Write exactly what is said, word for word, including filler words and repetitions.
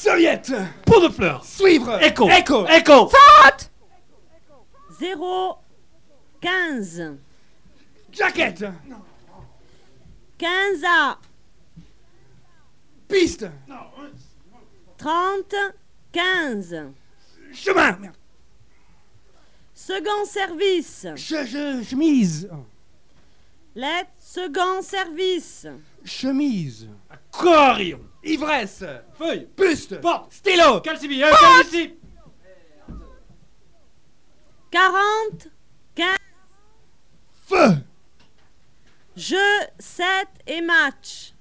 Serviette. Pot de fleurs. Suivre. Écho. Écho. Écho. Faute. zéro quinze. Jaquette. quinze A. Piste. trente quinze. Chemin. Merde. Second service. Che- che- chemise. Lettre second service. Chemise. Aquarium. Ivresse. Feuille. Buste. Porte. Stylo. Calcibi. Euh, calcibi. quarante quinze. Feu. Jeu sept et match.